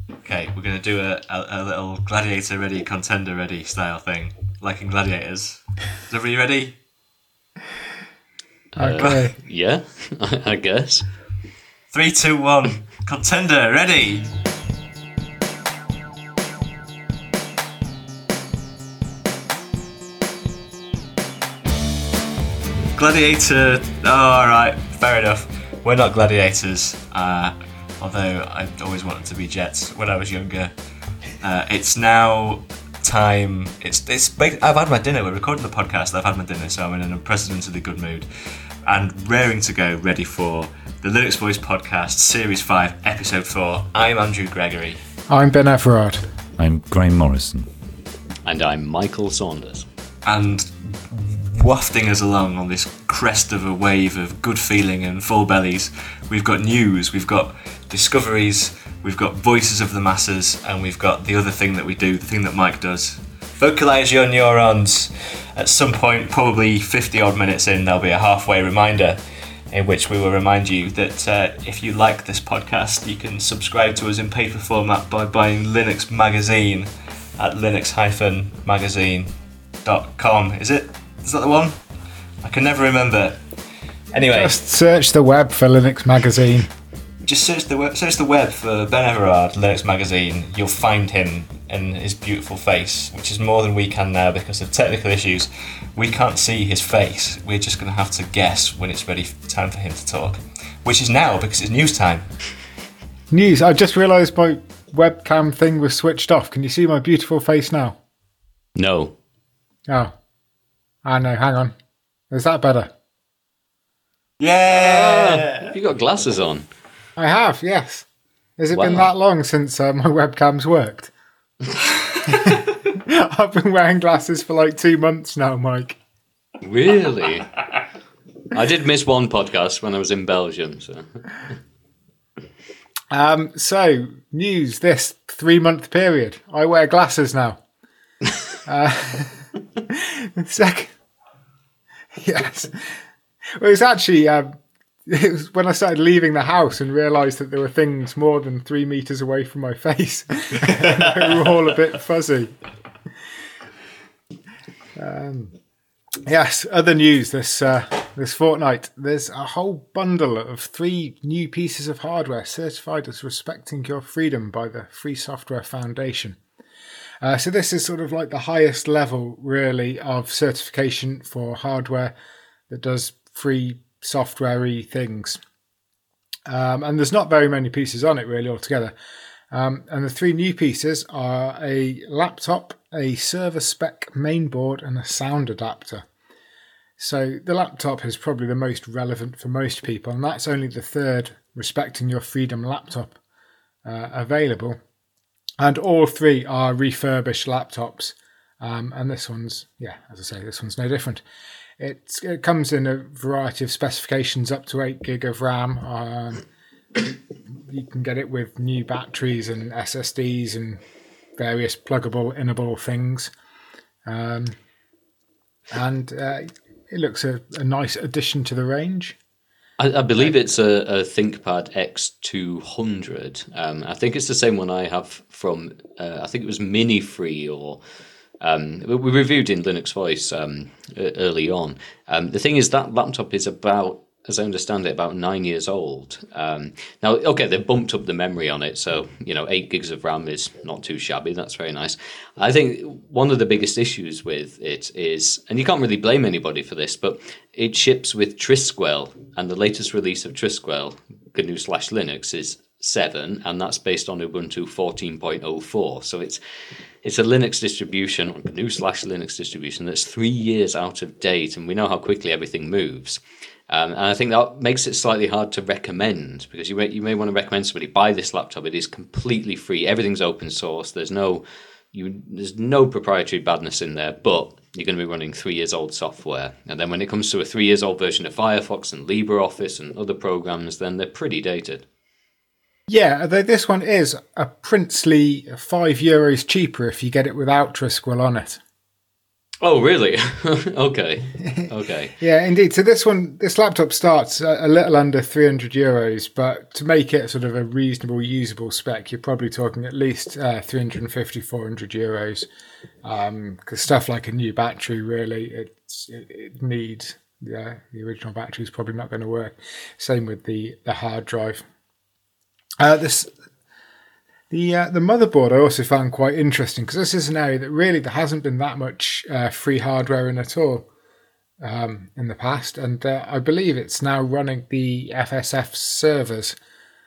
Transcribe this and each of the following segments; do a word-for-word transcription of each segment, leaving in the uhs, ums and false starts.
Okay, we're going to do a, a, a little gladiator ready, contender ready style thing, like in Gladiators. Is everybody ready? Okay. Uh, yeah, I guess. Three, two, one. Contender ready. Gladiator. Oh, all right, fair enough. We're not gladiators. Uh, although I always wanted to be Jets when I was younger. Uh, it's now time. It's it's. big- I've had my dinner. We're recording the podcast. I've had my dinner, so I'm in an unprecedentedly good mood, and raring to go, ready for the Linux Voice Podcast, Series Five, Episode Four. I'm Andrew Gregory, I'm Ben Everard. I'm Graham Morrison. And I'm Michael Saunders. and wafting us along on this crest of a wave of good feeling and full bellies, we've got news, we've got discoveries, we've got voices of the masses, and we've got the other thing that we do, the thing that Mike does. Vocalize your neurons. At some point, probably fifty odd minutes in, there'll be a halfway reminder in which we will remind you that uh, if you like this podcast, you can subscribe to us in paper format by buying Linux Magazine at linux dash magazine dot com. Is it? Is that the one? I can never remember. Anyway, Just search the web for Linux Magazine. just search the web, search the web for Ben Everard Linux Magazine. You'll find him and his beautiful face, which is more than we can now because of technical issues. We can't see his face. We're just going to have to guess when it's ready time for him to talk, which is now because it's news time. News. I just realised my webcam thing was switched off. Can you see my beautiful face now? No. Oh. I know. Hang on. Is that better? Yeah. You got glasses on. I have, yes. Has it been Wow. that long since uh, my webcam's worked? I've been wearing glasses for like two months now, Mike. Really? I did miss one podcast when I was in Belgium. So Um, so, news this three month period. I wear glasses now. uh, second, yes. Well, it's actually um, it was when I started leaving the house and realised that there were things more than three metres away from my face. They were all a bit fuzzy. Um, yes, other news this uh, this fortnight. There's a whole bundle of three new pieces of hardware certified as respecting your freedom by the Free Software Foundation. Uh, so this is sort of like the highest level, really, of certification for hardware that does free software-y things. Um, and there's not very many pieces on it, really, altogether. Um, and the three new pieces are a laptop, a server spec mainboard, and a sound adapter. So the laptop is probably the most relevant for most people, and that's only the third Respecting Your Freedom laptop uh, available. And all three are refurbished laptops. Um, and this one's, yeah, as I say, this one's no different. It's, it comes in a variety of specifications up to eight gig of RAM. Um, you can get it with new batteries and S S Ds and various pluggable, innable things. Um, and uh, it looks a, a nice addition to the range. I, I believe it's a, a ThinkPad X two hundred. Um, I think it's the same one I have from, uh, I think it was Mini Free or um, we reviewed in Linux Voice um, e- early on. Um, the thing is that laptop is about, as I understand it, about nine years old. Um, now, okay, they bumped up the memory on it, so, you know, eight gigs of RAM is not too shabby. That's very nice. I think one of the biggest issues with it is, and you can't really blame anybody for this, but it ships with Trisquel, and the latest release of Trisquel, G N U slash Linux, is seven, and that's based on Ubuntu fourteen point oh four. So it's it's a Linux distribution, or G N U slash Linux distribution, that's three years out of date, and we know how quickly everything moves. Um, and I think that makes it slightly hard to recommend, because you may, you may want to recommend somebody buy this laptop. It is completely free. Everything's open source. There's no you there's no proprietary badness in there, but you're going to be running three years old software. And then when it comes to a three years old version of Firefox and LibreOffice and other programs, then they're pretty dated. Yeah, although this one is a princely five euros cheaper if you get it without Trisquel on it. Oh, really? Okay. Okay. Yeah, indeed. So this one, this laptop starts a, a little under three hundred euros, but to make it sort of a reasonable, usable spec, you're probably talking at least uh, three hundred fifty, four hundred euros. Because um, stuff like a new battery, really, it's, it, it needs, yeah, the original battery is probably not going to work. Same with the, the hard drive. Uh, this The uh, the motherboard I also found quite interesting because this is an area that really there hasn't been that much uh, free hardware in at all um, in the past, and uh, I believe it's now running the F S F servers.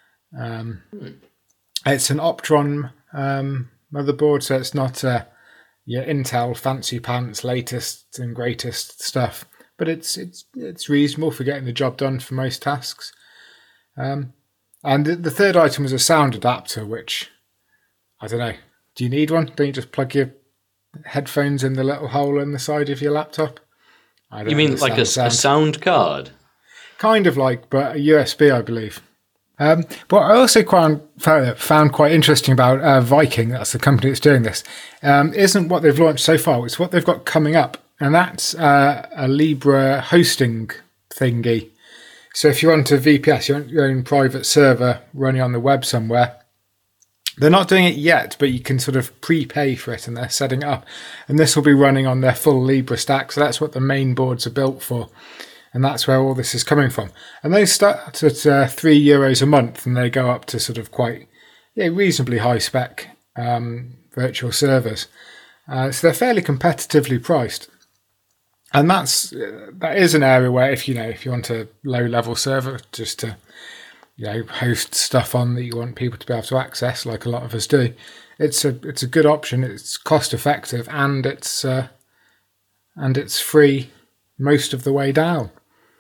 Um, it's an Optron um, motherboard, so it's not uh, your Intel fancy pants, latest and greatest stuff, but it's it's it's reasonable for getting the job done for most tasks. Um, And the third item was a sound adapter, which, I don't know, do you need one? Don't you just plug your headphones in the little hole in the side of your laptop? I don't You mean like a, understand a sound card? Kind of like, but a U S B, I believe. Um, but I also found, found quite interesting about uh, Viking, that's the company that's doing this, um, isn't what they've launched so far, it's what they've got coming up. And that's uh, a Libra hosting thingy. So if you want a V P S, your own private server running on the web somewhere, they're not doing it yet, but you can sort of prepay for it and they're setting it up. And this will be running on their full Libra stack. So that's what the main boards are built for. And that's where all this is coming from. And they start at uh, three euros a month and they go up to sort of quite yeah, reasonably high spec um, virtual servers. Uh, so they're fairly competitively priced. And that's that is an area where if you know if you want a low level server just to you know host stuff on that you want people to be able to access, like a lot of us do, it's a it's a good option. It's cost effective and it's uh, and it's free most of the way down.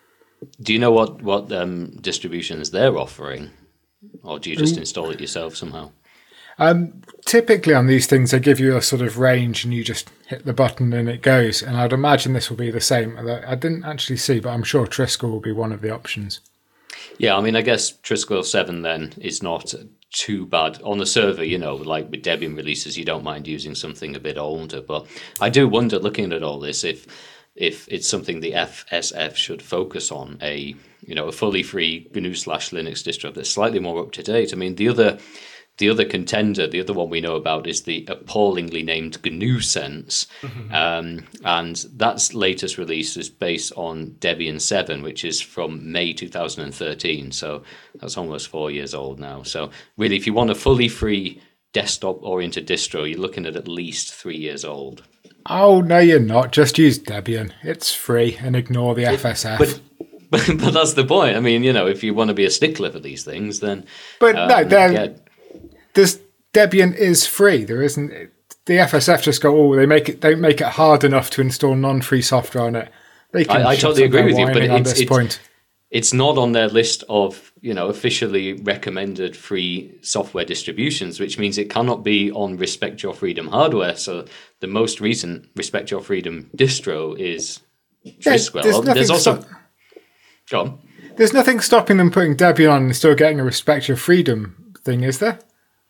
Do you know what what um, distributions they're offering, or do you just install it yourself somehow? Um, typically on these things, they give you a sort of range and you just hit the button and it goes. And I'd imagine this will be the same. I didn't actually see, but I'm sure Triskel will be one of the options. Yeah, I mean, I guess Triskel seven then is not too bad on the server, you know, like with Debian releases, you don't mind using something a bit older. But I do wonder, looking at all this, if if it's something the F S F should focus on, a, you know, a fully free G N U slash Linux distro that's slightly more up to date. I mean, the other... The other contender, the other one we know about, is the appallingly named G N U Sense. Mm-hmm. Um, and that's latest release is based on Debian seven, which is from May two thousand thirteen. So that's almost four years old now. So really, if you want a fully free desktop-oriented distro, you're looking at at least three years old. Oh, no, you're not. Just use Debian. It's free and ignore the F S F. But, but, but that's the point. I mean, you know, if you want to be a stickler for these things, then... But um, no, they're... yeah, This Debian is free. There isn't. The F S F just go, oh, they make it. Don't make it hard enough to install non-free software on it. They can I, I totally agree with you, but at it's, this it's, point. it's not on their list of you know officially recommended free software distributions, which means it cannot be on Respect Your Freedom hardware. So the most recent Respect Your Freedom distro is Triskel. Yeah, there's, there's also stop- go on. There's nothing stopping them putting Debian on and still getting a Respect Your Freedom thing, is there?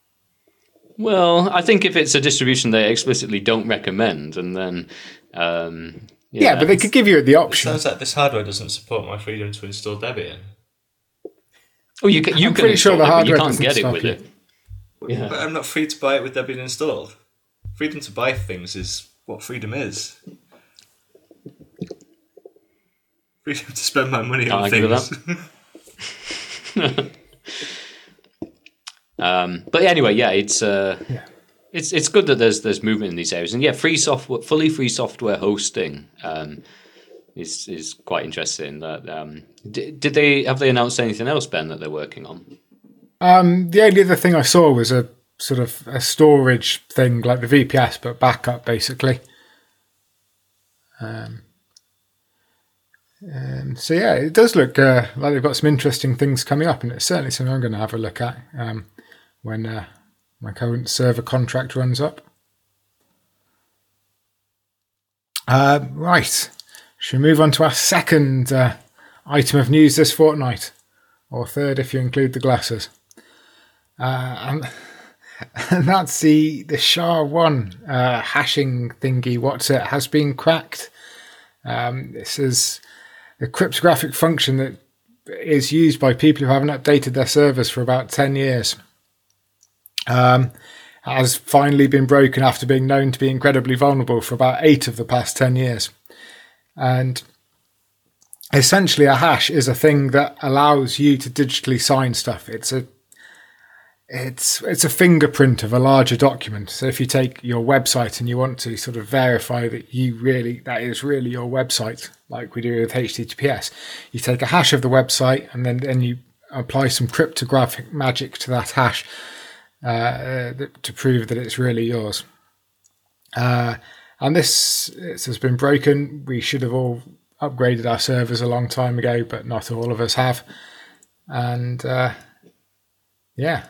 Well, I think if it's a distribution they explicitly don't recommend, and then um, yeah. yeah, but they could give you the It option. sounds like this hardware doesn't support my freedom to install Debian. Oh, you can. You I'm can pretty sure the install it, but hardware you can't doesn't get it stop with you. it. Yeah. But I'm not free to buy it with Debian installed. Freedom to buy things is what freedom is. Freedom to spend my money Can't on argue with things. Um, but anyway, yeah, it's uh, Yeah. it's it's good that there's there's movement in these areas, and yeah, free software, fully free software hosting um, is is quite interesting. That um, did, did they have they announced anything else, Ben, that they're working on? Um, the only other thing I saw was a sort of a storage thing like the V P S, but backup basically. Um, um, so yeah, it does look uh, like they've got some interesting things coming up, and it's certainly something I'm going to have a look at um, when uh, my current server contract runs up. Uh, right, should we move on to our second uh, item of news this fortnight, or third if you include the glasses? Uh, and and that's the the S H A one uh, hashing thingy. What's it has been cracked. Um, this is a cryptographic function that is used by people who haven't updated their servers for about ten years. Um, has finally been broken after being known to be incredibly vulnerable for about eight of the past ten years. And essentially a hash is a thing that allows you to digitally sign stuff. It's a It's it's a fingerprint of a larger document. So if you take your website and you want to sort of verify that you really that is really your website, like we do with H T T P S, you take a hash of the website and then, then you apply some cryptographic magic to that hash uh, to prove that it's really yours. Uh, and this, this has been broken. We should have all upgraded our servers a long time ago, but not all of us have. And uh, yeah.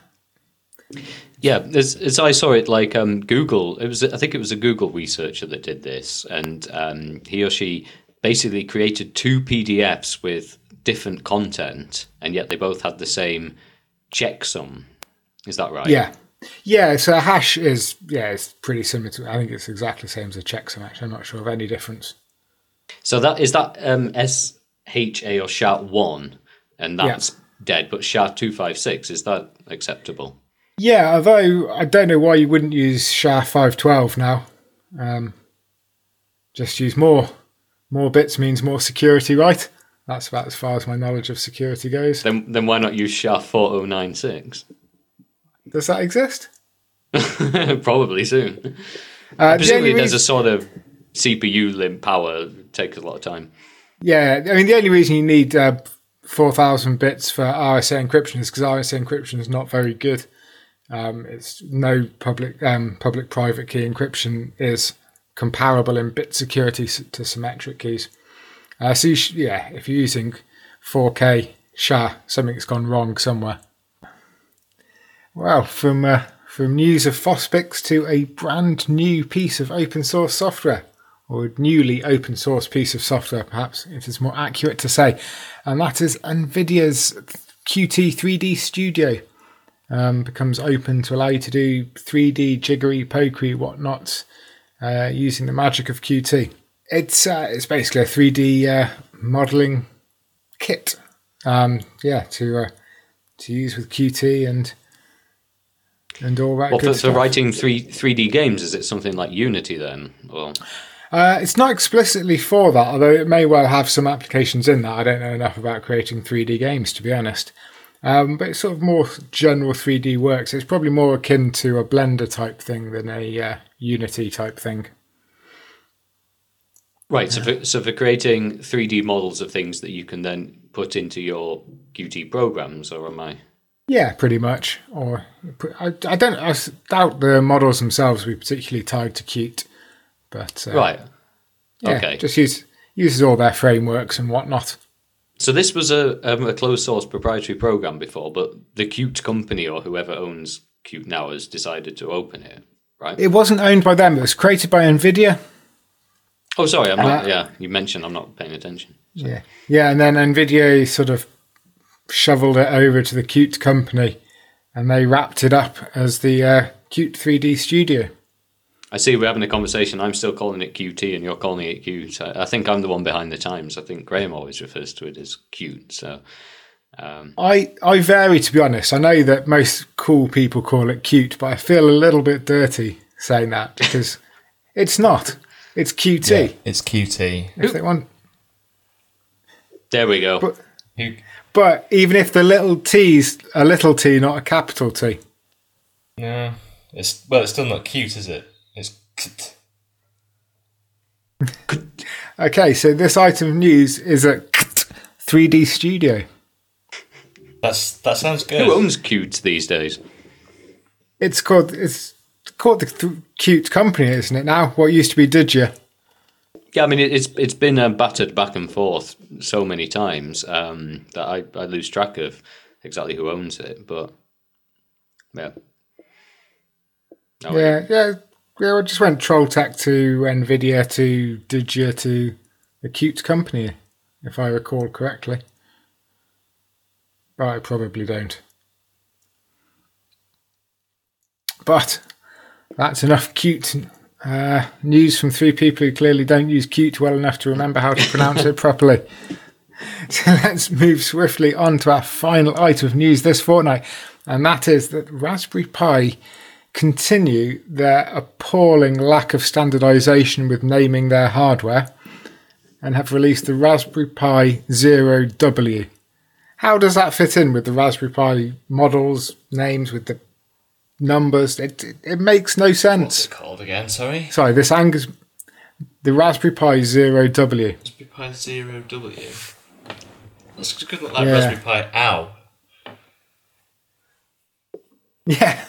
Yeah, as, as I saw it, like um, Google, it was I think it was a Google researcher that did this, and um, he or she basically created two P D Fs with different content, and yet they both had the same checksum. Is that right? Yeah, yeah. So a hash is yeah, it's pretty similar to. I think it's exactly the same as a checksum. Actually, I'm not sure of any difference. So that is that um, S H A or S H A one, and that's yeah. dead. But S H A two five six, is that acceptable? Yeah, although I don't know why you wouldn't use S H A five twelve now. Um, just use more. More bits means more security, right? That's about as far as my knowledge of security goes. Then then why not use S H A four oh nine six? Does that exist? Probably soon. Uh, Presumably the there's reason... a sort of C P U limit power. It takes a lot of time. Yeah, I mean, the only reason you need uh, four thousand bits for R S A encryption is because R S A encryption is not very good. Um, it's no public um, public private key encryption is comparable in bit security to symmetric keys. Uh, so you sh- yeah, if you're using four K S H A, something's gone wrong somewhere. Well, from uh, from news of FOSSPIX to a brand new piece of open source software, or a newly open source piece of software, perhaps it is more accurate to say, and that is NVIDIA's Qt three D Studio. Um, becomes open to allow you to do three D jiggery pokery whatnot uh, using the magic of Qt. It's uh, it's basically a three D uh, modeling kit, um, yeah, to uh, to use with Qt and and all that. Well, good for, stuff. for writing three three D games, is it something like Unity then? Or uh, it's not explicitly for that, although it may well have some applications in that. I don't know enough about creating three D games, to be honest. Um, but it's sort of more general three D work, so it's probably more akin to a Blender type thing than a uh, Unity type thing. Right, so for, so for creating three D models of things that you can then put into your Qt programs, or am I? Yeah, pretty much. Or I, I don't. I doubt the models themselves will be particularly tied to Qt, but uh, right. Yeah, okay. Just use uses all their frameworks and whatnot. So this was a, um, a closed source proprietary program before, but the Qt company or whoever owns Qt now has decided to open it, right? It wasn't owned by them. It was created by NVIDIA. Oh, sorry, I'm not. Uh, yeah, you mentioned I'm not paying attention. So. Yeah, yeah, and then NVIDIA sort of shoveled it over to the Qt company, and they wrapped it up as the uh, Qt three D Studio. I see we're having a conversation. I'm still calling it Qt and you're calling it Qt. I think I'm the one behind the times. I think Graham always refers to it as Qt. So um, I, I vary, to be honest. I know that most cool people call it Qt, but I feel a little bit dirty saying that because it's not. It's Qt. Yeah, it's Qt. If they want. There we go. But, but even if the little t's a little t, not a capital T. No, it's well, it's still not cute, is it? It's kt. Okay, so this item of news is a three D Studio. That's that sounds good. Who owns Qt these days? It's called it's called the th- Qt company, isn't it now? What used to be Digia. Yeah, I mean it, it's it's been uh, battered back and forth so many times um, that I, I lose track of exactly who owns it. But yeah, oh, yeah, yeah. Yeah, I just went Trolltech to NVIDIA to Digia to the Qt company, if I recall correctly. But I probably don't. But that's enough cute uh, news from three people who clearly don't use cute well enough to remember how to pronounce it properly. So let's move swiftly on to our final item of news this fortnight, and that is that Raspberry Pi continue their appalling lack of standardization with naming their hardware and have released the Raspberry Pi Zero W. How does that fit in with the Raspberry Pi models, names, with the numbers? It, it, it makes no sense. What's it called again, sorry? Sorry, this angers... The Raspberry Pi Zero W. Raspberry Pi Zero W. That's good, look like Yeah. Raspberry Pi Ow. Yeah.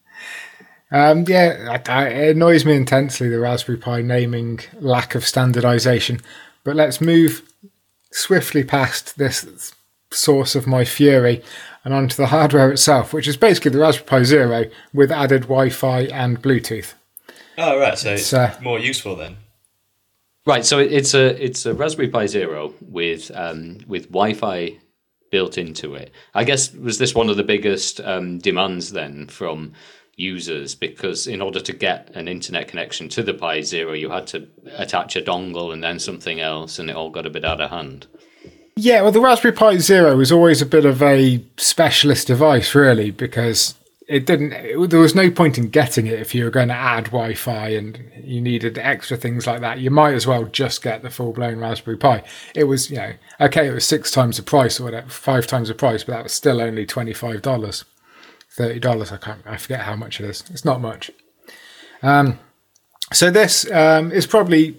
Um, yeah, I, I, it annoys me intensely, the Raspberry Pi naming lack of standardization. But let's move swiftly past this source of my fury and onto the hardware itself, which is basically the Raspberry Pi Zero with added Wi-Fi and Bluetooth. Oh, right, so it's, It's, uh, more useful then. Right, so it- it's a it's a Raspberry Pi Zero with um, with Wi-Fi built into it. I guess was this one of the biggest um, demands then from users, because in order to get an internet connection to the Pi Zero, you had to attach a dongle and then something else, and it all got a bit out of hand. Yeah, well, the Raspberry Pi Zero was always a bit of a specialist device, really, because it didn't. It, there was no point in getting it if you were going to add Wi-Fi and you needed extra things like that. You might as well just get the full-blown Raspberry Pi. It was, you know, okay, it was six times the price or whatever, five times the price, but that was still only twenty-five dollars, thirty dollars. I can't. I forget how much it is. It's not much. Um, so this um, is probably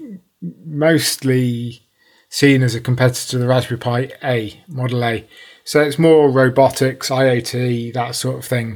mostly seen as a competitor to the Raspberry Pi A, Model A. So it's more robotics, IoT, that sort of thing.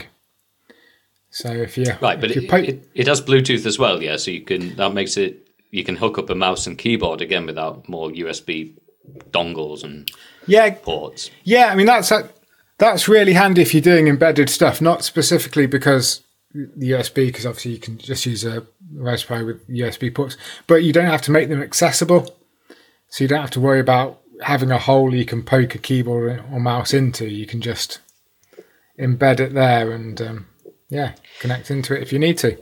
So if you Right, but if it, you po- it, it has Bluetooth as well, yeah. So you can that makes it you can hook up a mouse and keyboard again without more U S B dongles and yeah, ports. yeah. I mean that's that's really handy if you're doing embedded stuff. Not specifically because the U S B, because obviously you can just use a Raspberry Pi with U S B ports, but you don't have to make them accessible. So you don't have to worry about having a hole you can poke a keyboard or mouse into. You can just embed it there and um, yeah, connect into it if you need to.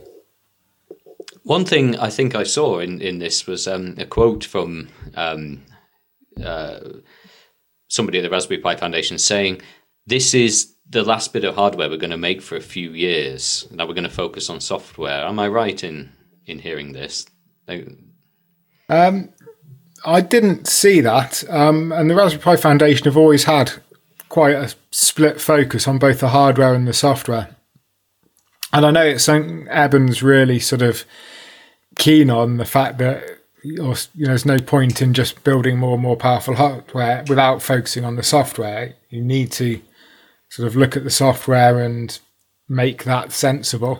One thing I think I saw in, in this was um, a quote from um, uh, somebody at the Raspberry Pi Foundation saying, "This is the last bit of hardware we're going to make for a few years. Now we're going to focus on software." Am I right in, in hearing this? Like, Um, I didn't see that. Um, and the Raspberry Pi Foundation have always had quite a split focus on both the hardware and the software. And I know it's something Eben's really sort of keen on, the fact that you know, there's no point in just building more and more powerful hardware without focusing on the software. You need to sort of look at the software and make that sensible.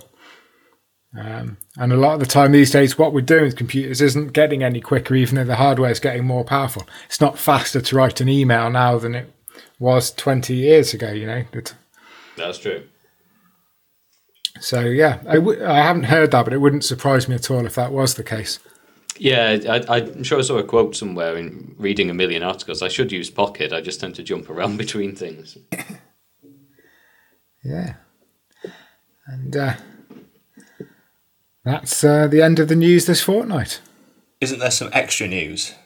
Um, and a lot of the time these days, what we're doing with computers isn't getting any quicker, even though the hardware is getting more powerful. It's not faster to write an email now than it was twenty years ago, you know. It, that's true. So, yeah, I, w- I haven't heard that, but it wouldn't surprise me at all if that was the case. Yeah, I, I'm sure I saw a quote somewhere in reading a million articles. I should use Pocket. I just tend to jump around between things. Yeah. And uh, that's uh, the end of the news this fortnight. Isn't there some extra news?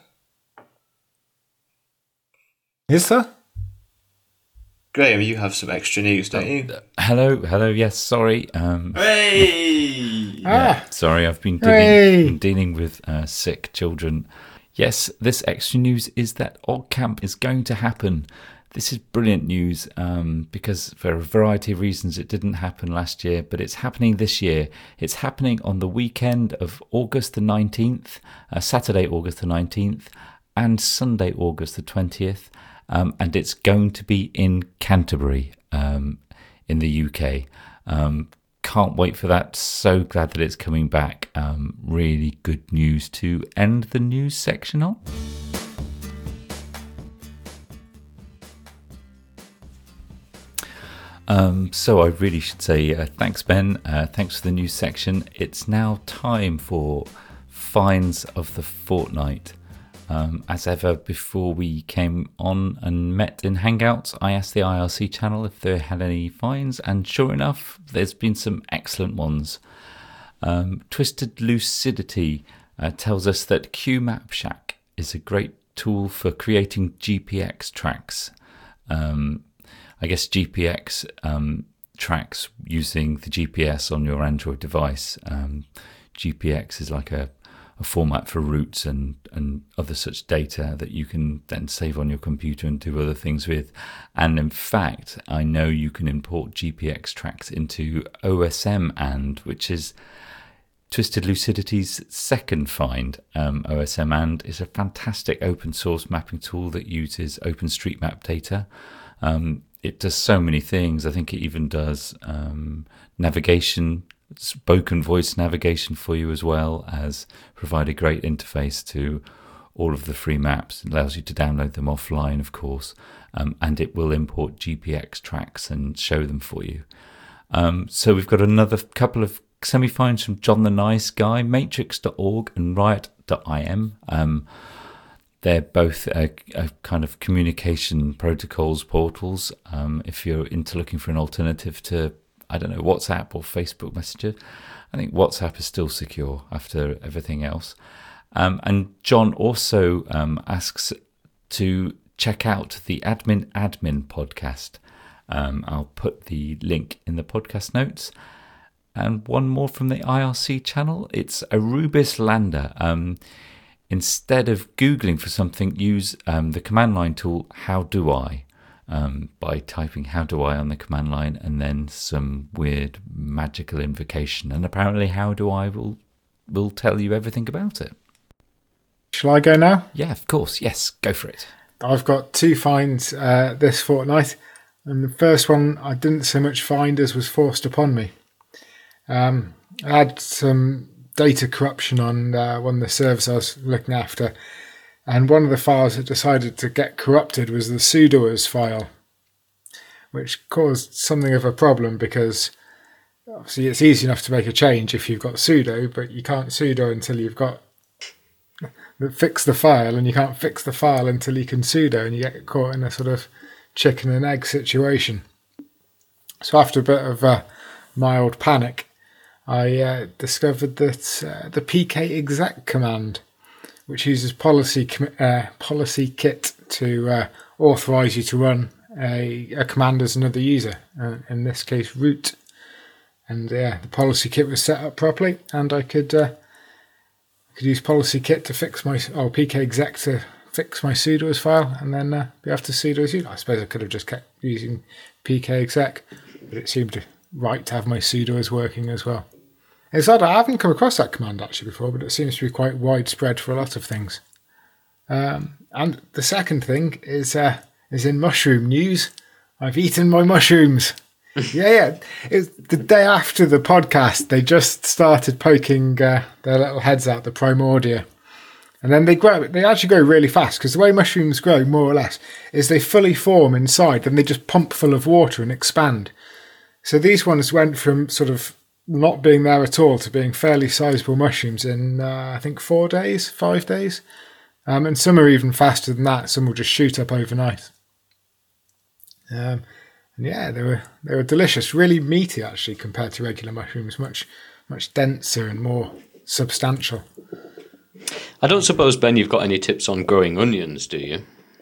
Is there? Graham, you have some extra news, don't you? Hello, hello. Yes, sorry. Um, Hey! Ah, sorry, I've been Hey. dealing, dealing with uh, sick children. Yes, this extra news is that OggCamp is going to happen. This is brilliant news um, because for a variety of reasons it didn't happen last year, but it's happening this year. It's happening on the weekend of August the nineteenth, uh, Saturday, August the nineteenth, and Sunday, August the twentieth. Um, and it's going to be in Canterbury um, in the U K. Um, can't wait for that. So glad that it's coming back. Um, really good news to end the news section on. Um, so I really should say uh, thanks, Ben. Uh, thanks for the news section. It's now time for finds of the fortnight. Um, as ever, before we came on and met in Hangouts, I asked the I R C channel if they had any finds, and sure enough, there's been some excellent ones. Um, Twisted Lucidity uh, tells us that Q Map Shack is a great tool for creating G P X tracks. Um, I guess G P X um, tracks using the G P S on your Android device. Um, G P X is like a, a format for routes and, and other such data that you can then save on your computer and do other things with. And in fact, I know you can import G P X tracks into O S M and, which is Twisted Lucidity's second find. Um, O S M and is a fantastic open source mapping tool that uses OpenStreetMap data. Um, it does so many things. I think it even does um, navigation, spoken voice navigation for you, as well as provide a great interface to all of the free maps. It allows you to download them offline, of course, um, and it will import G P X tracks and show them for you. Um, so we've got another couple of semi-finds from John the Nice Guy, matrix dot org and riot dot I M. Um, they're both a, a kind of communication protocols portals. Um, if you're into looking for an alternative to, I don't know, WhatsApp or Facebook Messenger, I think WhatsApp is still secure after everything else. Um, and John also um, asks to check out the Admin Admin podcast. Um, I'll put the link in the podcast notes. And one more from the I R C channel. It's Arubis Lander. Um, instead of Googling for something, use um, the command line tool, How Do I? Um, by typing How Do I on the command line and then some weird magical invocation. And apparently How Do I will, will tell you everything about it. Shall I go now? Yeah, of course. Yes, go for it. I've got two finds uh, this fortnight. And the first one I didn't so much find as was forced upon me. Um, I had some data corruption on uh, one of the servers I was looking after, and one of the files that decided to get corrupted was the sudoers file, which caused something of a problem because obviously it's easy enough to make a change if you've got sudo, but you can't sudo until you've got fix the file, and you can't fix the file until you can sudo, and you get caught in a sort of chicken and egg situation. So after a bit of uh, mild panic, I uh, discovered that uh, the pkexec command, which uses policy uh, policy kit to uh, authorize you to run a, a command as another user, uh, in this case root. And yeah, uh, the policy kit was set up properly, and I could uh, could use policy kit to fix my oh pkexec to fix my sudoers file, and then uh, be able to sudo as user. I suppose I could have just kept using pkexec, but it seemed right to have my sudoers working as well. It's odd, I haven't come across that command actually before, but it seems to be quite widespread for a lot of things. Um, and the second thing is uh, is in mushroom news. I've eaten my mushrooms. yeah, yeah. It's the day after the podcast, they just started poking uh, their little heads out, the Primordia. And then they grow. They actually grow really fast, because the way mushrooms grow, more or less, is they fully form inside, then they just pump full of water and expand. So these ones went from sort of not being there at all to being fairly sizable mushrooms in, uh, I think, four days, five days. Um, and some are even faster than that. Some will just shoot up overnight. Um, and yeah, they were they were delicious, really meaty actually compared to regular mushrooms, much much denser and more substantial. I don't suppose, Ben, you've got any tips on growing onions, do you?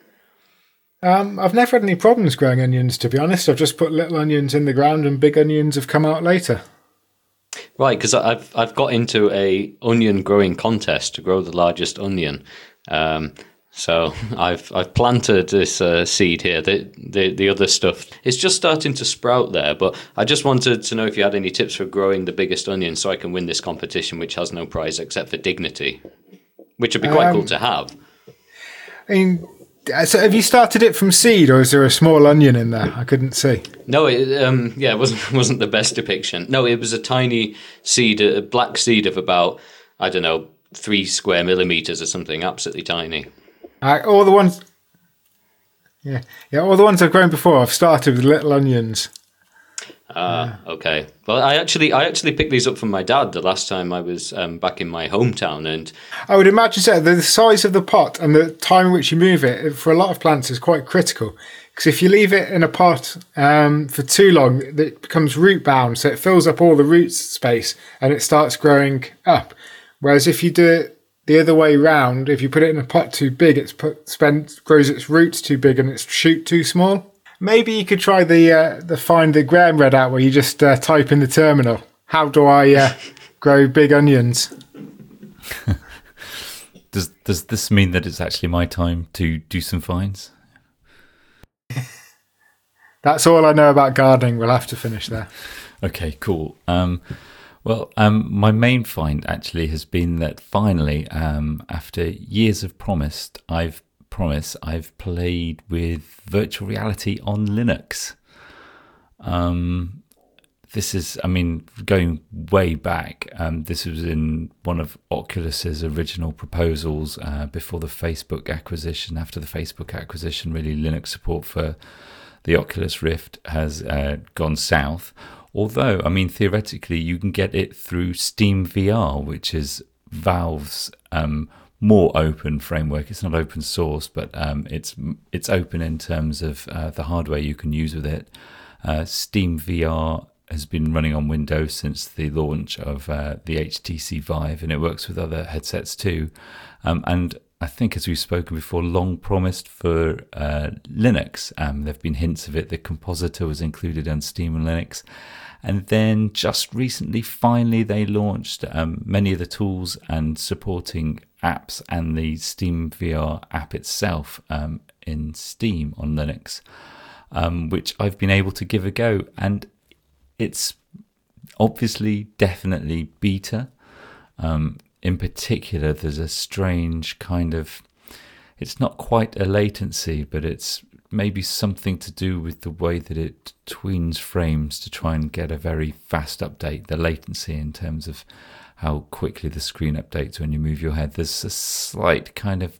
Um, I've never had any problems growing onions, to be honest. I've just put little onions in the ground and big onions have come out later. Right, because I've I've got into a onion growing contest to grow the largest onion. Um, so I've I've planted this uh, seed here. The, the the other stuff, it's just starting to sprout there. But I just wanted to know if you had any tips for growing the biggest onion, so I can win this competition, which has no prize except for dignity, which would be quite um, cool to have. I mean, so have you started it from seed, or is there a small onion in there? I couldn't see. No, it, um, yeah, it wasn't wasn't the best depiction. No, it was a tiny seed, a black seed of about, I don't know, three square millimeters or something, absolutely tiny. Uh, all the ones, yeah, yeah, all the ones I've grown before, I've started with little onions. Ah, okay. Well, I actually I actually picked these up from my dad the last time I was um, back in my hometown, and I would imagine so. The size of the pot and the time in which you move it for a lot of plants is quite critical. Because if you leave it in a pot um, for too long, it becomes root bound, so it fills up all the root space and it starts growing up. Whereas if you do it the other way round, if you put it in a pot too big, it's put, spend, grows its roots too big and its shoot too small. Maybe you could try the uh, the find that Graham read out, where you just uh, type in the terminal, how do I uh, grow big onions? Does does this mean that it's actually my time to do some finds? That's all I know about gardening. We'll have to finish there. Okay, cool. Um, well, um, my main find actually has been that finally, um, after years of promised, I've promise I've played with virtual reality on Linux. Um, this is, I mean, going way back. Um, this was in one of Oculus's original proposals uh, before the Facebook acquisition. After the Facebook acquisition, really, Linux support for the Oculus Rift has uh, gone south. Although, I mean, theoretically, you can get it through Steam V R, which is Valve's um, more open framework. It's not open source, but um, it's it's open in terms of uh, the hardware you can use with it. Uh, Steam V R has been running on Windows since the launch of uh, the H T C Vive, and it works with other headsets too. Um, and I think, as we've spoken before, long promised for uh, Linux. Um, there have been hints of it. The Compositor was included on Steam and Linux. And then just recently, finally, they launched um, many of the tools and supporting apps and the Steam V R app itself um, in Steam on Linux, um, which I've been able to give a go. And it's obviously definitely beta. Um, in particular, there's a strange kind of, it's not quite a latency, but it's maybe something to do with the way that it tweens frames to try and get a very fast update, the latency in terms of how quickly the screen updates when you move your head. There's a slight kind of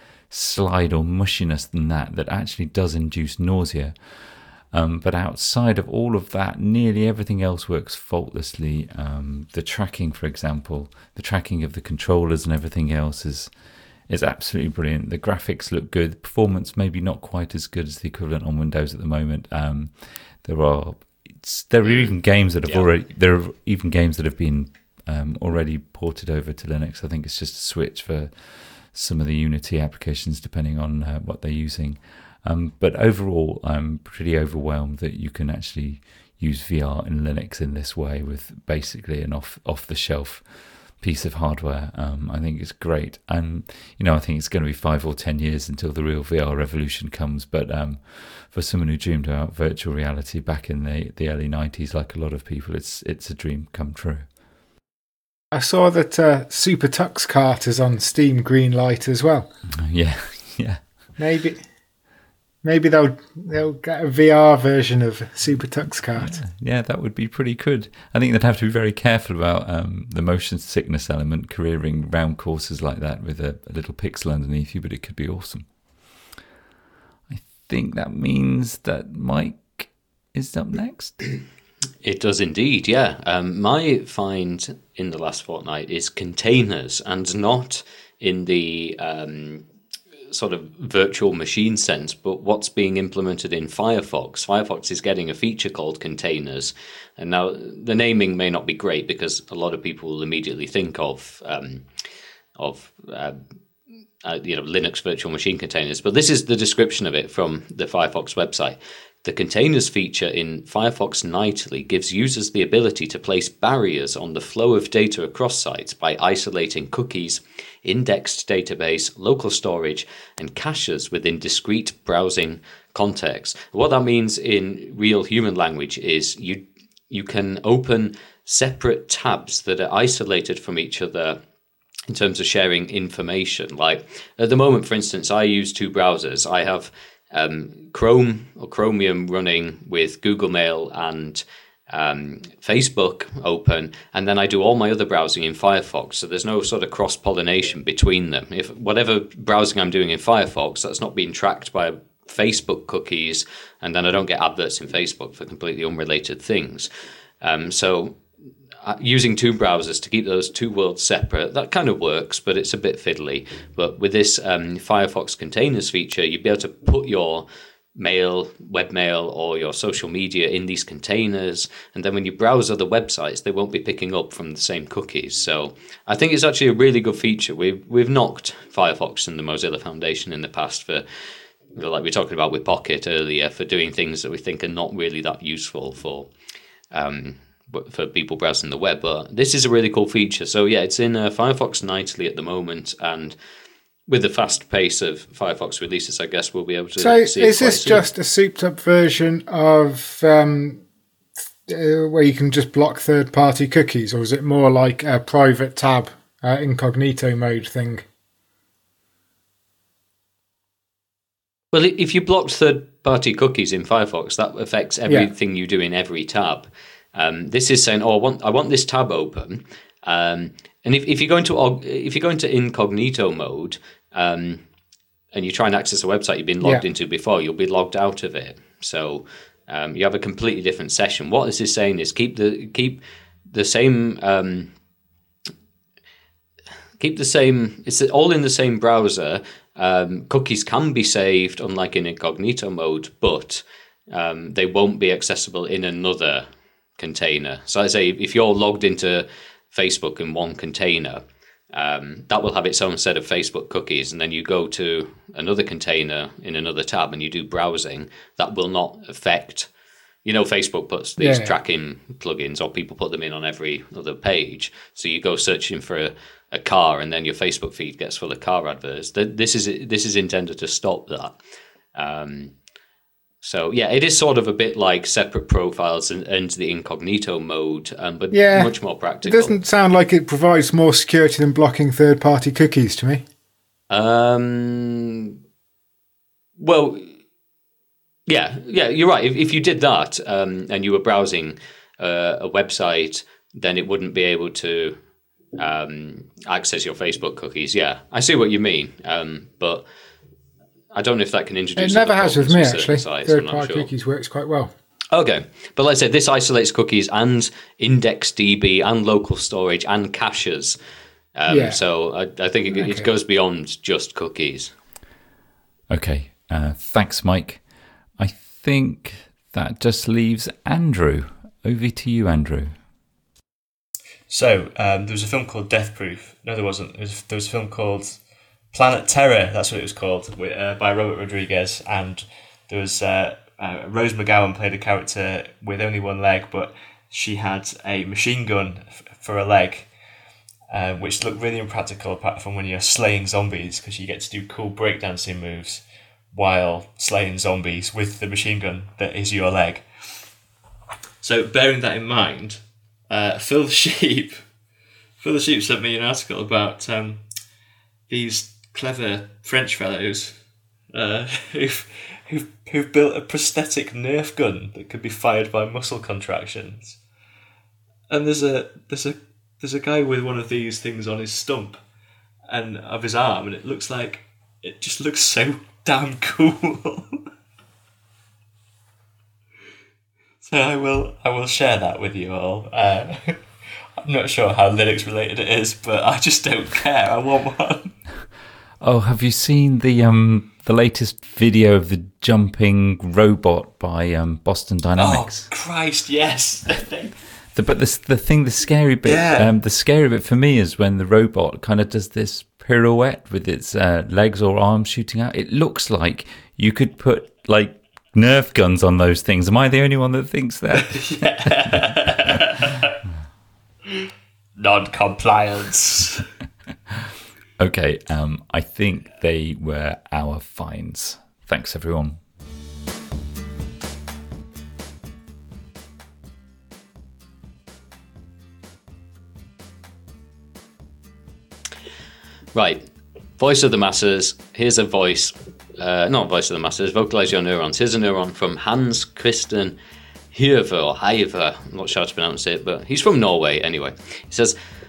slide or mushiness than that that actually does induce nausea. Um, but outside of all of that, nearly everything else works faultlessly. Um, the tracking, for example, the tracking of the controllers and everything else is is absolutely brilliant. The graphics look good. The performance maybe not quite as good as the equivalent on Windows at the moment. Um, there are it's, there are even games that have Yeah. already there are even games that have been um, already ported over to Linux. I think it's just a switch for some of the Unity applications, depending on uh, what they're using. Um, but overall, I'm pretty overwhelmed that you can actually use V R in Linux in this way with basically an off off the shelf piece of hardware. Um, I think it's great, and you know, I think it's going to be five or ten years until the real V R revolution comes. But um, for someone who dreamed about virtual reality back in the, the early nineties, like a lot of people, it's it's a dream come true. I saw that uh, Super Tux Kart is on Steam Greenlight as well. Yeah, yeah. Maybe, maybe they'll they'll get a V R version of Super Tux Kart. Yeah, yeah, that would be pretty good. I think they'd have to be very careful about um, the motion sickness element, careering round courses like that with a, a little pixel underneath you, but it could be awesome. I think that means that Mike is up next. It does indeed, yeah. Um, my find in the last fortnight is containers, and not in the um, sort of virtual machine sense, but what's being implemented in Firefox. Firefox is getting a feature called containers, and now the naming may not be great because a lot of people will immediately think of um, of uh, uh, you know, Linux virtual machine containers, but this is the description of it from the Firefox website. The containers feature in Firefox Nightly gives users the ability to place barriers on the flow of data across sites by isolating cookies, indexed database, local storage, and caches within discrete browsing contexts. What that means in real human language is you you can open separate tabs that are isolated from each other in terms of sharing information. Like at the moment, for instance, I use two browsers. I have Um, Chrome or Chromium running with Google Mail and um, Facebook open, and then I do all my other browsing in Firefox. So there's no sort of cross-pollination between them. If whatever browsing I'm doing in Firefox, that's not being tracked by Facebook cookies, and then I don't get adverts in Facebook for completely unrelated things. Um, so uh, using two browsers to keep those two worlds separate, that kind of works, but it's a bit fiddly. But with this um, Firefox Containers feature, you'd be able to put your mail, webmail, or your social media in these containers, and then when you browse other websites, they won't be picking up from the same cookies. So I think it's actually a really good feature. We've we've knocked Firefox and the Mozilla Foundation in the past for, like we were talking about with Pocket earlier, for doing things that we think are not really that useful for um, for people browsing the web. But this is a really cool feature. So yeah, it's in uh, Firefox nightly at the moment, and with the fast pace of Firefox releases, I guess we'll be able to so see it is this soon. just a souped-up version of um, uh, where you can just block third-party cookies, or is it more like a private tab, uh, incognito mode thing? Well, if you blocked third-party cookies in Firefox, that affects everything yeah. you do in every tab. Um, this is saying, "Oh, I want I want this tab open," um, and if, if you go into if you go into incognito mode um, and you try and access a website you've been logged yeah. into before, you'll be logged out of it. So um, you have a completely different session. What this is saying is keep the keep the same um, keep the same. It's all in the same browser. Um, cookies can be saved, unlike in incognito mode, but um, they won't be accessible in another container. So I say if you're logged into Facebook in one container, um, that will have its own set of Facebook cookies, and then you go to another container in another tab and you do browsing, that will not affect, you know, Facebook puts these yeah, yeah. tracking plugins, or people put them in on every other page. So you go searching for a, a car, and then your Facebook feed gets full of car adverts. This is this is intended to stop that. Um, So, yeah, it is sort of a bit like separate profiles and, and the incognito mode, um, but yeah, much more practical. It doesn't sound like it provides more security than blocking third-party cookies to me. Um, well, yeah, yeah, you're right. If, if you did that um, and you were browsing uh, a website, then it wouldn't be able to um, access your Facebook cookies. Yeah, I see what you mean, um, but I don't know if that can introduce. It never has with me, actually. Third-party Third-party cookies works quite well. Okay, but let's say this isolates cookies and IndexedDB and local storage and caches. Um, yeah. So I, I think it, okay. it goes beyond just cookies. Okay, uh, thanks, Mike. I think that just leaves Andrew. Over to you, Andrew. So um, there was a film called Death Proof. No, there wasn't. There was, there was a film called Planet Terror, that's what it was called, with, uh, by Robert Rodriguez, and there was uh, uh, Rose McGowan played a character with only one leg, but she had a machine gun f- for a leg, uh, which looked really impractical apart from when you're slaying zombies, because you get to do cool breakdancing moves while slaying zombies with the machine gun that is your leg. So bearing that in mind, uh, Phil the Sheep, Phil the Sheep sent me an article about um, these clever French fellows uh, who've, who've, who've built a prosthetic Nerf gun that could be fired by muscle contractions. And there's a there's a there's a guy with one of these things on his stump and of his arm, and it looks like it just looks so damn cool. So I will I will share that with you all. Uh, I'm not sure how Linux related it is, but I just don't care. I want one. Oh, have you seen the um the latest video of the jumping robot by um, Boston Dynamics? Oh Christ, yes. the, but the the thing, the scary bit, yeah. um, the scary bit for me is when the robot kind of does this pirouette with its uh, legs or arms shooting out. It looks like you could put like Nerf guns on those things. Am I the only one that thinks that? Non-compliance. Okay, um, I think they were our finds. Thanks, everyone. Right, voice of the masses. Here's a voice, uh, not voice of the masses, vocalize your neurons. Here's a neuron from Hans Christian Hyver, or Hyver, I'm not sure how to pronounce it, but he's from Norway anyway. He says,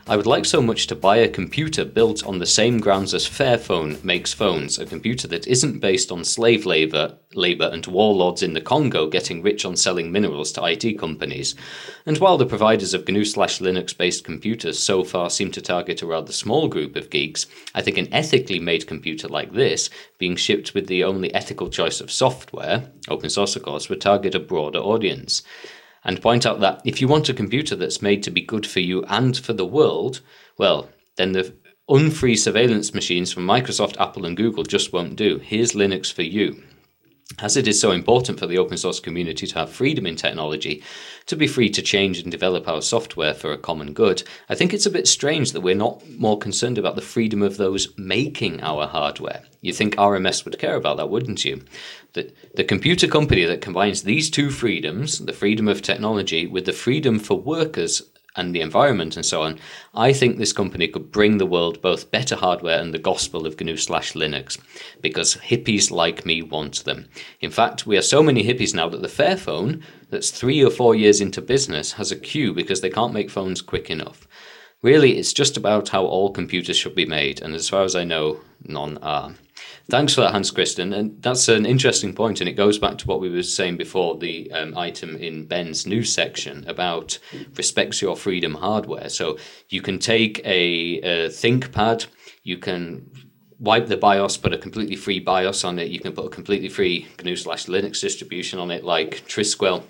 I would like so much to buy a computer built on the same grounds as Fairphone makes phones, a computer that isn't based on slave labour labor and warlords in the Congo getting rich on selling minerals to I T companies. And while the providers of G N U slash Linux-based computers so far seem to target a rather small group of geeks, I think an ethically made computer like this, being shipped with the only ethical choice of software, open source of course, would target a broader audience. And point out that if you want a computer that's made to be good for you and for the world, well, then the unfree surveillance machines from Microsoft, Apple and Google just won't do. Here's Linux for you. As it is so important for the open source community to have freedom in technology, to be free to change and develop our software for a common good, I think it's a bit strange that we're not more concerned about the freedom of those making our hardware. You'd think R M S would care about that, wouldn't you? The, the computer company that combines these two freedoms, the freedom of technology with the freedom for workers and the environment and so on, I think this company could bring the world both better hardware and the gospel of G N U slash Linux, because hippies like me want them. In fact, we are so many hippies now that the Fairphone, that's three or four years into business, has a queue because they can't make phones quick enough. Really, it's just about how all computers should be made, and as far as I know, none are. Thanks for that, Hans Christian, and that's an interesting point, and it goes back to what we were saying before, the um, item in Ben's news section about respects your freedom hardware. So you can take a, a ThinkPad, you can wipe the BIOS, put a completely free BIOS on it, you can put a completely free G N U slash Linux distribution on it like Trisquel,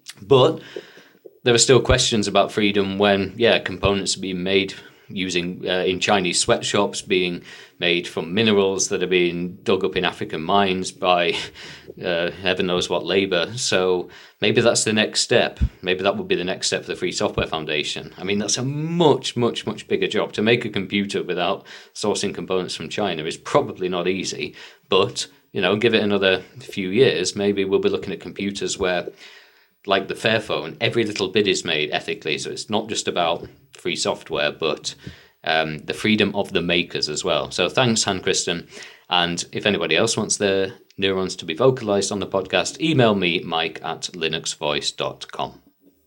but there are still questions about freedom when, yeah, components are being made using uh, in Chinese sweatshops, being made from minerals that are being dug up in African mines by uh, heaven knows what labor. So maybe that's the next step. Maybe that would be the next step for the Free Software Foundation. I mean, that's a much, much, much bigger job. To make a computer without sourcing components from China is probably not easy. But, you know, give it another few years, maybe we'll be looking at computers where, like the Fairphone, every little bit is made ethically. So it's not just about free software, but um, the freedom of the makers as well. So thanks, Han Christian. And if anybody else wants their neurons to be vocalized on the podcast, email me, mike at linuxvoice dot com.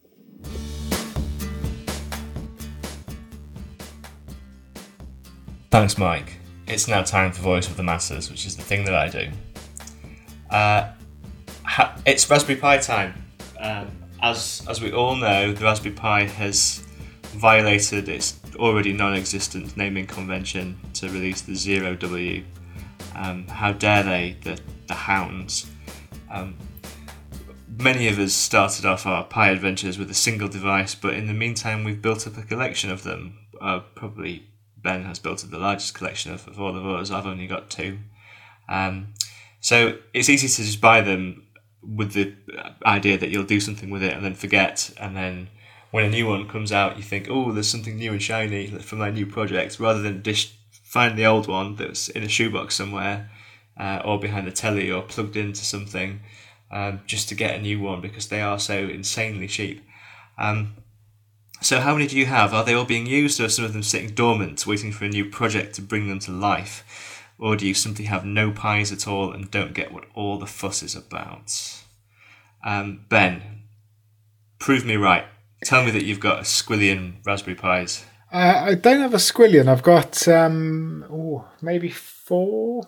Thanks, Mike. It's now time for Voice of the Masses, which is the thing that I do. Uh, ha- it's Raspberry Pi time. Um, as as we all know, the Raspberry Pi has violated its already non-existent naming convention to release the zero W. Um, how dare they, the, the hounds. Um, many of us started off our Pi adventures with a single device, but in the meantime we've built up a collection of them. Uh, probably Ben has built up the largest collection of, of all of us. I've only got two. Um, so it's easy to just buy them with the idea that you'll do something with it and then forget, and then when a new one comes out you think, oh, there's something new and shiny for my new project, rather than just find the old one that's in a shoebox somewhere uh, or behind the telly or plugged into something um, just to get a new one, because they are so insanely cheap. Um, so how many do you have? Are they all being used, or are some of them sitting dormant waiting for a new project to bring them to life? Or do you simply have no Pis at all and don't get what all the fuss is about? Um, Ben, prove me right. Tell me that you've got a squillion Raspberry Pis. Uh, I don't have a squillion. I've got um, oh, maybe four.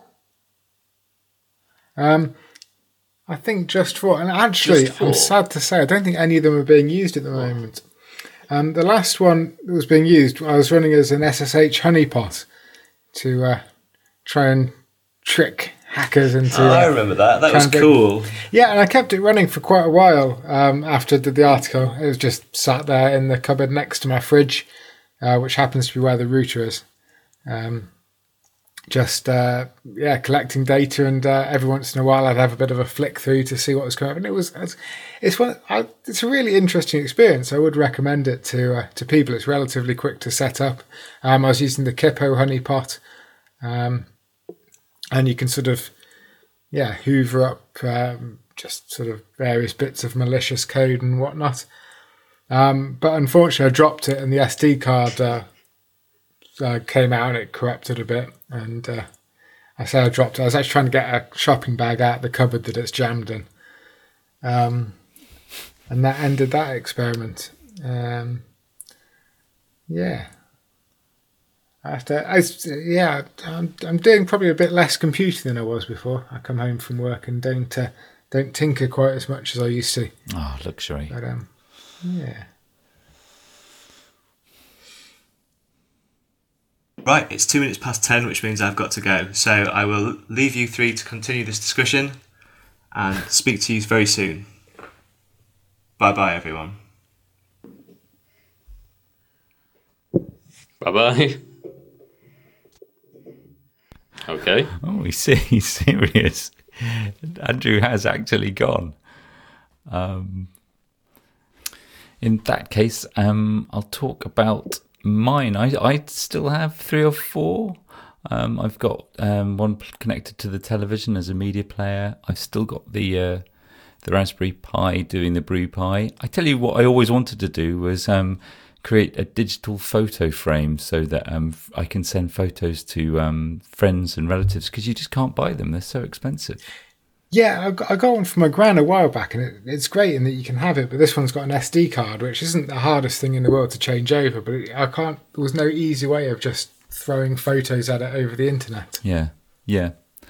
Um, I think just four. And actually, Just four. I'm sad to say, I don't think any of them are being used at the moment. Um, the last one that was being used, I was running as an S S H honeypot to uh, try and trick hackers into... Oh, I uh, remember that. That was trying to- cool. Yeah, and I kept it running for quite a while um, after I did the article. It was just sat there in the cupboard next to my fridge, uh, which happens to be where the router is. Um, just, uh, yeah, collecting data, and uh, every once in a while I'd have a bit of a flick through to see what was coming up. And it was, it's, it's, one, I, it's a really interesting experience. I would recommend it to uh, to people. It's relatively quick to set up. Um, I was using the Kippo honeypot. Um, and you can sort of, yeah, hoover up um, just sort of various bits of malicious code and whatnot. Um, but unfortunately, I dropped it, and the S D card uh, uh, came out and it corrupted a bit. And uh, I say I dropped it. I was actually trying to get a shopping bag out of the cupboard that it's jammed in. Um, and that ended that experiment. Um, yeah. I have to, I, yeah, I'm, I'm doing probably a bit less computing than I was before. I come home from work and don't uh, don't tinker quite as much as I used to. Oh, luxury. But um, yeah. Right, it's two minutes past ten, which means I've got to go. So I will leave you three to continue this discussion and speak to you very soon. Bye-bye, everyone. Bye-bye. Okay. Oh, he's, he's serious. Andrew has actually gone. Um, in that case, um, I'll talk about mine. I, I still have three or four. Um, I've got um, one connected to the television as a media player. I've still got the uh, the Raspberry Pi doing the Brew Pi. I tell you what I always wanted to do was um, create a digital photo frame so that um, I can send photos to um, friends and relatives, because you just can't buy them. They're so expensive. Yeah, I got, I got one from my gran a while back, and it, it's great in that you can have it, but this one's got an S D card, which isn't the hardest thing in the world to change over, but it, I can't, there was no easy way of just throwing photos at it over the internet. Yeah, yeah.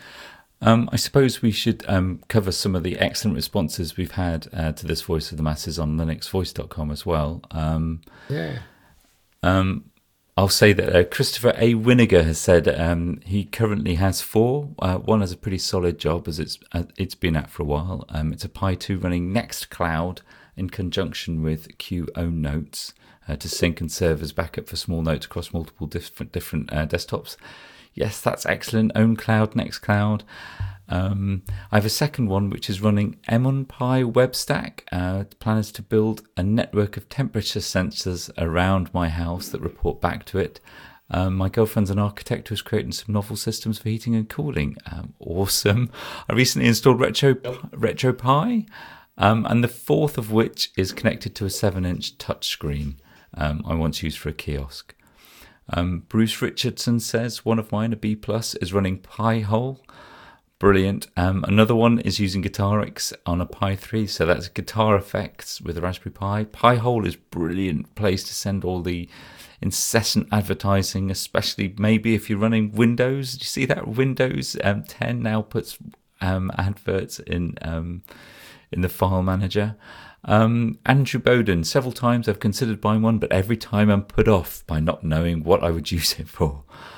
Um, I suppose we should um, cover some of the excellent responses we've had uh, to this Voice of the Masses on linux voice dot com as well. Um, yeah. Um, I'll say that uh, Christopher A. Winiger has said um, he currently has four. Uh, one has a pretty solid job, as it's uh, it's been at for a while. Um, it's a Pi two running Nextcloud in conjunction with Q Own Notes uh, to sync and serve as backup for small notes across multiple different different uh, desktops. Yes, that's excellent. OwnCloud, Nextcloud. Um, I have a second one which is running EmonPi WebStack. Uh, the plan is to build a network of temperature sensors around my house that report back to it. Um, my girlfriend's an architect who's creating some novel systems for heating and cooling. Um, awesome. I recently installed Retro, RetroPie, um, and the fourth of which is connected to a seven inch touchscreen um, I once used for a kiosk. Um, Bruce Richardson says one of mine, a B plus, is running Pi-hole. Brilliant. Um, another one is using GuitarX on a Pi three, so that's guitar effects with a Raspberry Pi. Pi-hole is a brilliant place to send all the incessant advertising, especially maybe if you're running Windows. Did you see that Windows um, ten now puts um, adverts in um, in the file manager? Um, Andrew Bowden, several times I've considered buying one, but every time I'm put off by not knowing what I would use it for.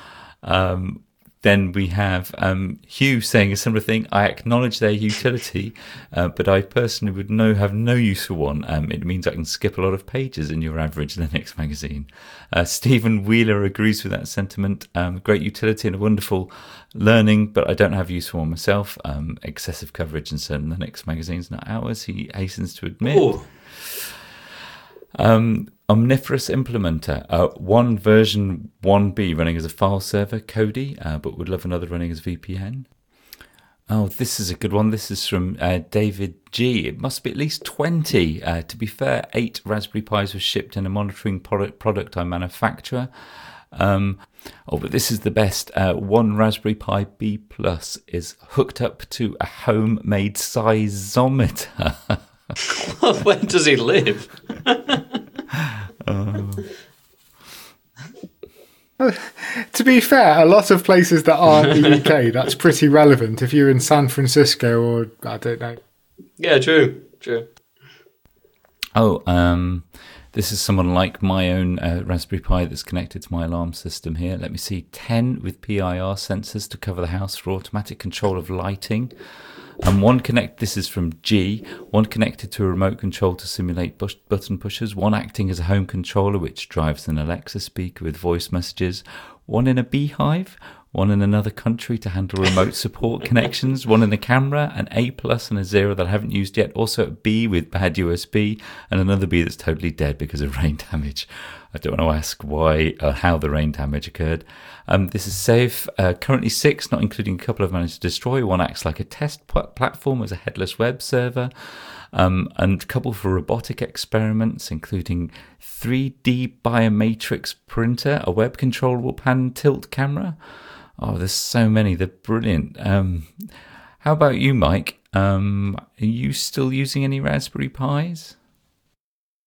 Um, then we have um, Hugh saying a similar thing. I acknowledge their utility, uh, but I personally would no, have no use for one. Um, it means I can skip a lot of pages in your average Linux magazine. Uh, Stephen Wheeler agrees with that sentiment. Um, great utility and a wonderful learning, but I don't have use for one myself. Um, excessive coverage in certain Linux magazines, not ours, he hastens to admit. Ooh. Um, Omniferous Implementer, uh, one version one B running as a file server, Kodi, uh, but would love another running as V P N. Oh, this is a good one. This is from uh, David G. It must be at least twenty. Uh, to be fair, eight Raspberry Pis were shipped in a monitoring product, product I manufacture. Um, oh, but this is the best. Uh, one Raspberry Pi B Plus is hooked up to a homemade sizometer. Where does he live? uh. To be fair, a lot of places that aren't the U K, that's pretty relevant. If you're in San Francisco or, I don't know. Yeah, true, true. Oh, um, this is someone like my own uh, Raspberry Pi that's connected to my alarm system here. Let me see, ten with P I R sensors to cover the house for automatic control of lighting. And one connect. This is from G. One connected to a remote control to simulate bush, button pushers. One acting as a home controller, which drives an Alexa speaker with voice messages. One in a beehive. One in another country to handle remote support connections. One in a camera. An A plus and a zero that I haven't used yet. Also a B with bad U S B, and another B that's totally dead because of rain damage. I don't want to ask why or how the rain damage occurred. Um, this is safe. Uh, currently six, not including a couple I've managed to destroy. One acts like a test p- platform as a headless web server. Um, and a couple for robotic experiments, including three D biomatrix printer, a web controllable pan tilt camera. Oh, there's so many. They're brilliant. Um, how about you, Mike? Um, are you still using any Raspberry Pis?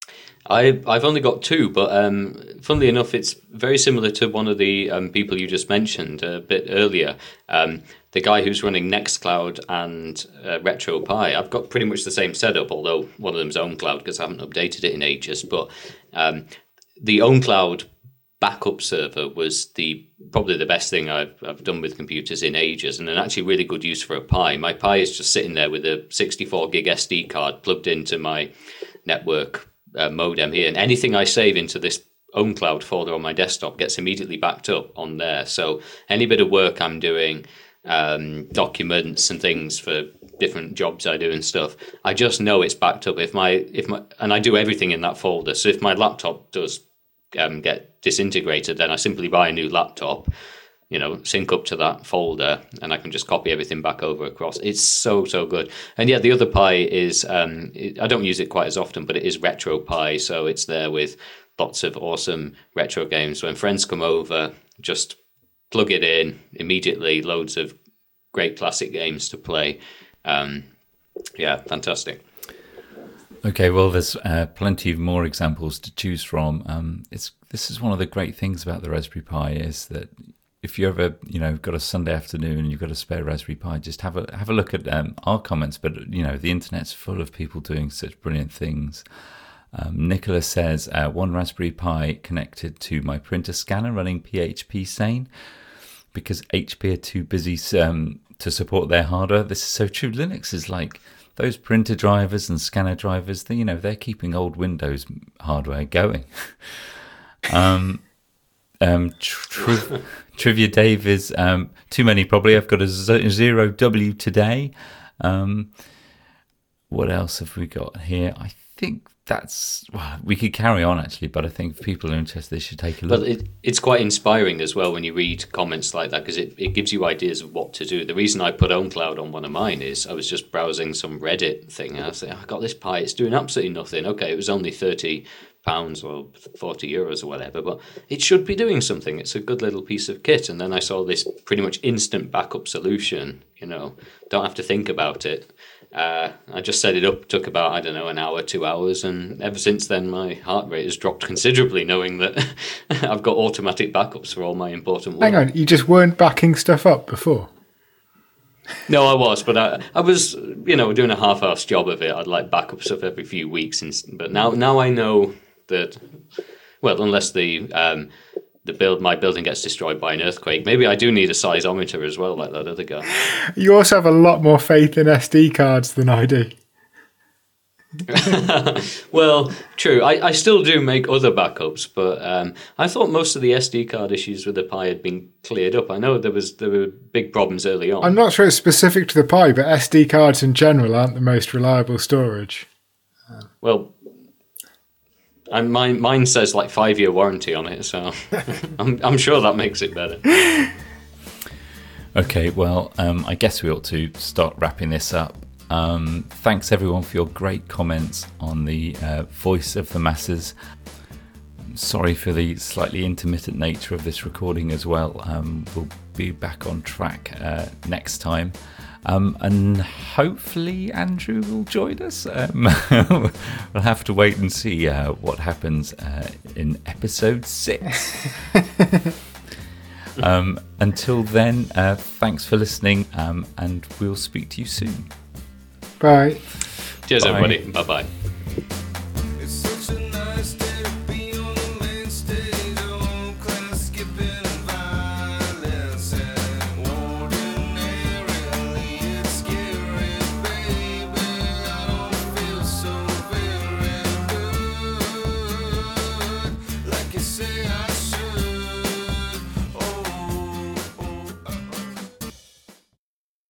I, I've only got two, but um, funnily enough, it's very similar to one of the um, people you just mentioned a bit earlier. Um, the guy who's running Nextcloud and uh, RetroPie. I've got pretty much the same setup, although one of them's OwnCloud because I haven't updated it in ages. But um, the OwnCloud backup server was the probably the best thing I've, I've done with computers in ages, and an actually really good use for a Pi. My Pi is just sitting there with a sixty-four gig S D card plugged into my network Uh, modem here, and anything I save into this OwnCloud folder on my desktop gets immediately backed up on there. So any bit of work I'm doing, um, documents and things for different jobs I do and stuff, I just know it's backed up. If my if my and I do everything in that folder. So if my laptop does um, get disintegrated, then I simply buy a new laptop, you know, sync up to that folder, and I can just copy everything back over across. It's so, so good. And yeah, the other Pi is, um, it, I don't use it quite as often, but it is RetroPie, so it's there with lots of awesome retro games. When friends come over, just plug it in immediately, loads of great classic games to play. Um, yeah, fantastic. Okay, well, there's uh, plenty of more examples to choose from. Um, it's this is one of the great things about the Raspberry Pi is that if you ever, you know, got a Sunday afternoon and you've got a spare Raspberry Pi, just have a have a look at um, our comments. But you know, the internet's full of people doing such brilliant things. Um, Nicholas says uh, one Raspberry Pi connected to my printer scanner running P H P Sane because H P are too busy um, to support their hardware. This is so true. Linux is like those printer drivers and scanner drivers. They, you know, they're keeping old Windows hardware going. um. Um, tri- Trivia Dave is um, too many probably. I've got a zero W today. Um, what else have we got here? I think that's, well, we could carry on actually, but I think if people are interested, they should take a look. But it, it's quite inspiring as well when you read comments like that because it, it gives you ideas of what to do. The reason I put OwnCloud on one of mine is I was just browsing some Reddit thing and I was like, oh, I got this Pi, it's doing absolutely nothing. Okay, it was only thirty pounds or forty euros or whatever, but it should be doing something. It's a good little piece of kit. And then I saw this pretty much instant backup solution, you know, don't have to think about it. Uh, I just set it up, took about, I don't know, an hour, two hours. And ever since then, my heart rate has dropped considerably knowing that I've got automatic backups for all my important work. Hang on, you just weren't backing stuff up before? No, I was, but I, I was, you know, doing a half-assed job of it. I'd like backup stuff every few weeks. And, but now, now I know that, well, unless the um, the build my building gets destroyed by an earthquake, maybe I do need a sizeometer as well, like that other guy. You also have a lot more faith in S D cards than I do. Well, true. I, I still do make other backups, but um, I thought most of the S D card issues with the Pi had been cleared up. I know there was there were big problems early on. I'm not sure it's specific to the Pi, but S D cards in general aren't the most reliable storage. Well, I'm, mine mine says like five year warranty on it, so I'm I'm sure that makes it better. Okay, well, um, I guess we ought to start wrapping this up. Um, thanks everyone for your great comments on the uh, Voice of the Masses. Sorry for the slightly intermittent nature of this recording as well. Um, we'll be back on track uh, next time. Um, and hopefully Andrew will join us. Um, we'll have to wait and see uh, what happens uh, in episode six. um, until then, uh, thanks for listening, um, and we'll speak to you soon. Bye. Cheers, Bye. everybody. Bye-bye.